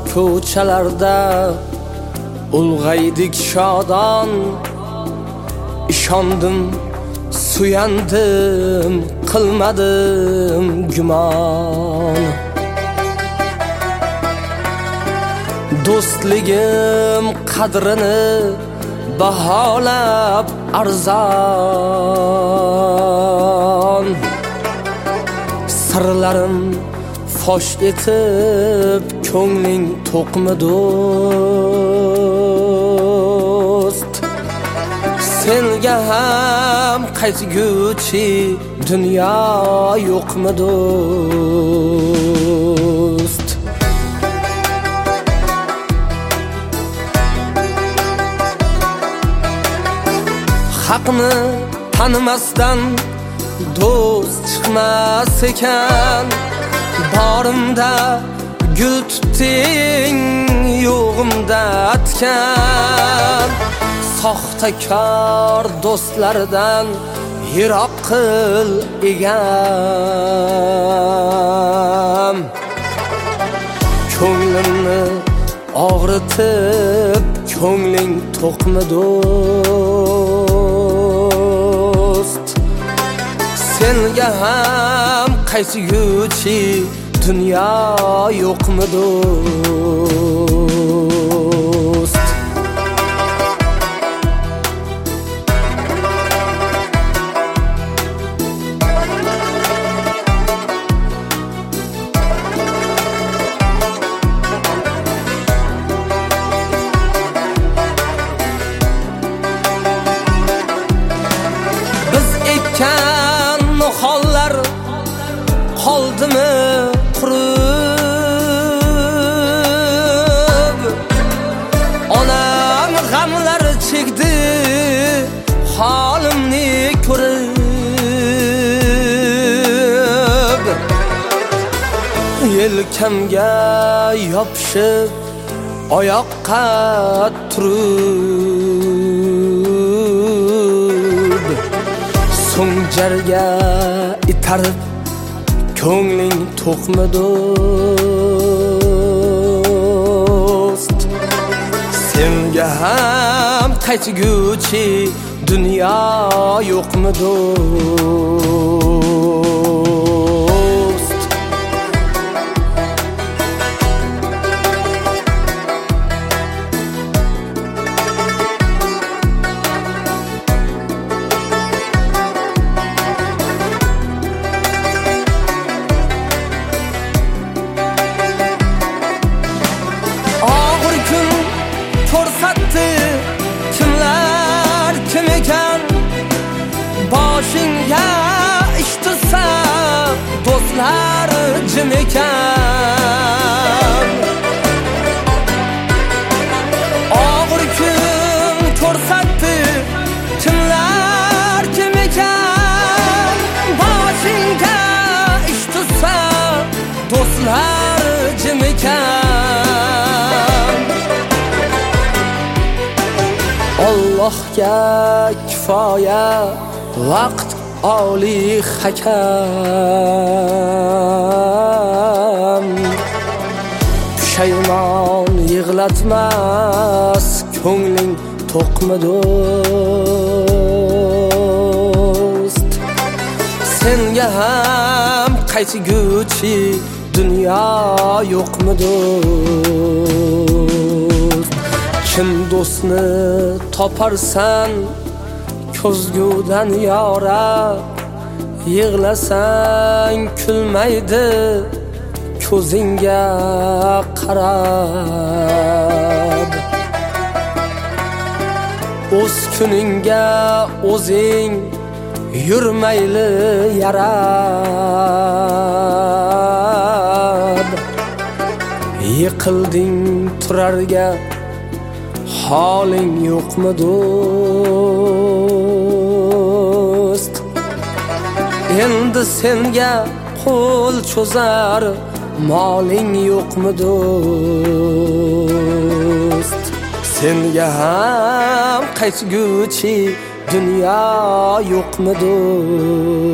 ko'chalarda ulg'aydik shodon. Ishondim, suyandim, qilmadim gumon. Do'stligim qadrini baholab arzon. Sirlarim fosh etib ko'ngling to'qmi do'st? Senga ham qaytguchi dunyo yo'qmi do'st? Haqni tanimasdan do'st chiqmas ekan. Borimda gul tutding, yo'g'imda atkan. Soxtakor do'stlardan yiroq qil egam. Ko'nglimni og'ritib ko'ngling to'qmi do'st? Senga ham qaytguchi dunyo yo'qmi do'st? Biz ekkan hollar qoldimi qurib? Onam g'amlar chekdi holimni ko'rib. Yelkamga yopishib oyoqqa turib, so'ng jarga itarib ko'ngling to'qmi do'st? Senga ham qaytguchi dunyo yo'qmi do'st? Og'ir kun ko'rsatdi kimlar kim ekan. Boshingga ish tutsa do'stlar jim ekan. Og'ir kun ko'rsatdi kimlar kim ekan. Boshingga ish tutsa do'stlar jim ekan. Allohga kifoya vaqt oliy hakam. Pushaymon yig'latmas ko'ngling to'qmi do'st? Senga ham qaytguchi dunyo yo'qmi do'st? Kim do'stni toparsan ko'zgudan yorab, yig'lasang kulmaydi ko'zingga qarab. O'z kuningga o'zing yurmayli yarab. Yiqilding turarga holing yo'qmi do'st? Endi senga qo'l cho'zar moling yo'qmi do'st? Senga ham qaytguchi dunyo yo'qmi do'st?